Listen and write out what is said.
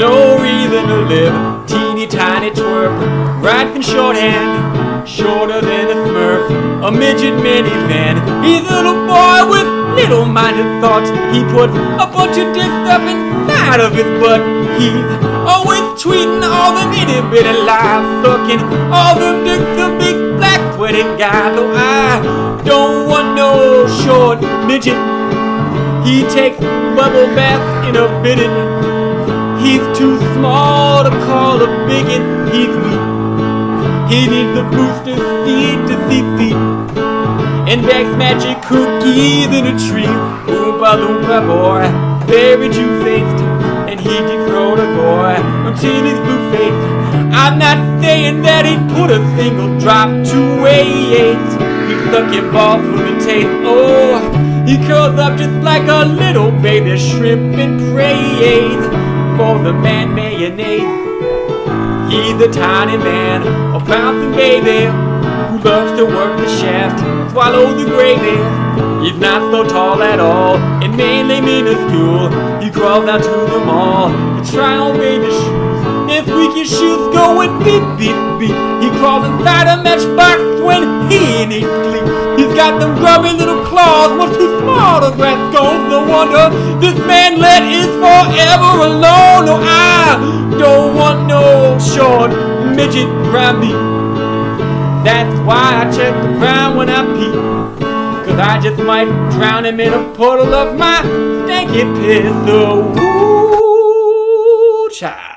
no reason to live. Teeny tiny twerp, right from shorthand, shorter than a smurf, a midget minivan. He's a little boy with little-minded thoughts. He puts a bunch of dicks up inside of his butt. He's always tweeting all them itty-bitty lies, sucking all them dicks, the big black sweaty guy. Though I don't want no short midget. He takes bubble baths in a bidet. He's too small to call a bigot. He's weak. He needs the booster seat to see feet, and bags magic cookies in a tree. Oompa loompa boy, very Jew-faced, and he deep throat a boy until he's blue-faced. I'm not saying that he'd put a single drop to waste. He'd suck your balls for the taste. Oh, he curls up just like a little baby shrimp and prays for the man mayonnaise. He's a tiny man, a bouncing baby, who loves to work the shaft, swallow the gravy. He's not so tall at all, and mainly minuscule. He crawls down to the mall to try on baby shoes. If squeaky shoes going beep, beep, beep, he crawls inside a matchbox when he needs sleep. He's got them grubby little claws, much too small to grab scones. No wonder this manlet is forever alone. No, I don't want no short midget around me. That's why I check the ground when I pee, 'cause I just might drown him in a puddle of my stanky piss. So, ooh, child.